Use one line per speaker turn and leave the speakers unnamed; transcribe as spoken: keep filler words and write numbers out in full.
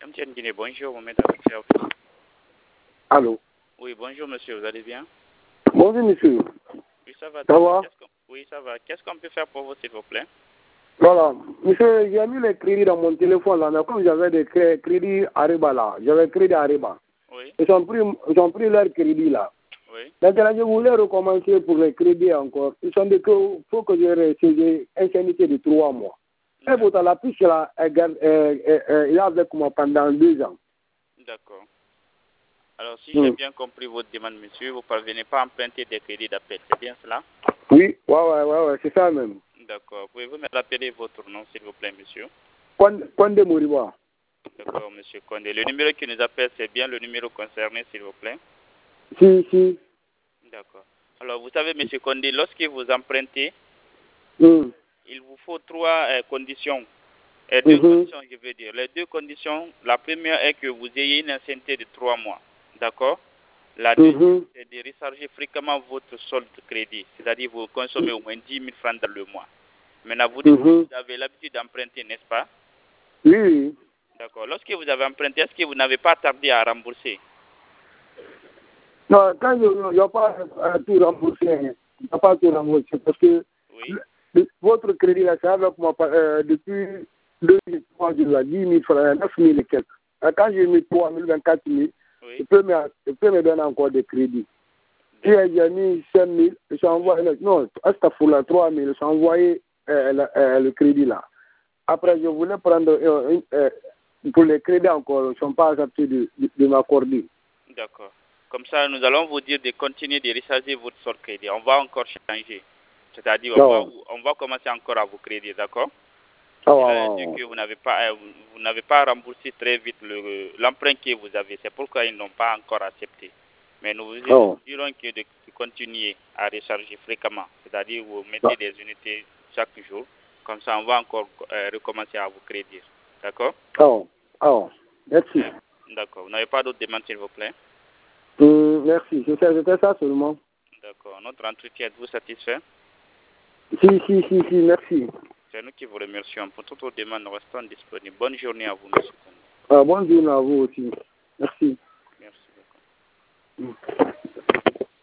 M T N Guinée, bonjour, mon maître.
Allô?
Oui, bonjour monsieur, vous allez bien?
Bonjour monsieur.
Oui, ça va.
Ça va?
Oui, ça va. Qu'est-ce qu'on peut faire pour vous, s'il vous plaît?
Voilà. Monsieur, j'ai mis les crédits dans mon téléphone là, mais comme j'avais des cré- crédits Ariba là, j'avais crédit Ariba.
Oui,
Ils ont pris, ils ont pris leur crédit là.
oui.
Maintenant, je voulais recommencer pour les crédits encore. Ils sont dit qu'il faut que je reste ancienneté de trois mois. Et pourtant, la puce là, elle, garde- elle, elle- elle- elle est avec moi pendant deux ans.
D'accord. Alors, si
Hmm.
j'ai bien compris votre demande, monsieur, vous ne parvenez pas à emprunter des crédits d'appel, c'est bien cela?
Oui, ouais, ouais, ouais, ouais, c'est ça même.
D'accord. Pouvez-vous me rappeler votre nom, s'il vous plaît, monsieur?
Condé Moriba.
D'accord, monsieur Condé. Le numéro qui nous appelle, c'est bien le numéro concerné, s'il vous plaît?
Si, si.
D'accord. Alors, vous savez, monsieur Condé, lorsque vous empruntez,
Hmm.
il vous faut trois euh, conditions. Et deux
Mhm.
conditions, je veux dire. Les deux conditions, la première est que vous ayez une ancienneté de trois mois. D'accord? La deuxième,
Mhm.
c'est de recharger fréquemment votre solde de crédit. C'est-à-dire vous consommez au moins dix mille francs dans le mois. Maintenant, vous dites que
Mhm.
vous avez l'habitude d'emprunter, n'est-ce pas?
Oui, oui.
D'accord. Lorsque vous avez emprunté, est-ce que vous n'avez pas tardé à rembourser?
Non, quand je n'ai pas euh, tout remboursé, hein. Je n'ai pas tout remboursé parce que
Oui.
le- votre crédit, là, ça avec moi euh, depuis deux mille trois, je l'ai dix mille francs, neuf mille et quelques. Euh, Quand j'ai mis trois mille, vingt-quatre mille,
Oui.
je peux, me, je peux me donner encore des crédits. Si j'ai mis cinq mille, j'ai envoyé, non, c'est pour la trois mille, j'ai envoyé euh, le, euh, le crédit là. Après, je voulais prendre, euh, une- euh, pour les crédits encore, ils ne sont pas acceptés de, de, de m'accorder.
D'accord. Comme ça, nous allons vous dire de continuer de recharger votre solde crédit. On va encore changer. C'est-à-dire, on, va,
Non.
on va commencer encore à vous créditer, d'accord?
Ah,
Cela
ouais,
indique
ouais,
que vous n'avez pas, euh, vous, vous n'avez pas remboursé très vite le- l'emprunt que vous avez. C'est pourquoi ils n'ont pas encore accepté. Mais nous vous
oh.
dirons que de, de continuer à recharger fréquemment. C'est-à-dire, vous mettez
Ah.
des unités chaque jour. Comme ça, on va encore euh, recommencer à vous créditer. D'accord?
Oh. Oh. Merci.
Euh, D'accord. Vous n'avez pas d'autres demandes, s'il vous plaît?
Hum, merci. C'était c'était ça seulement.
D'accord. Notre entretien, êtes-vous satisfait?
Si, si, si, si, merci.
C'est nous qui vous remercions. Pour toutes vos demandes, nous restons disponibles. Bonne journée à vous, monsieur.
Ah, bonne journée à vous aussi. Merci.
Merci beaucoup.
Hum.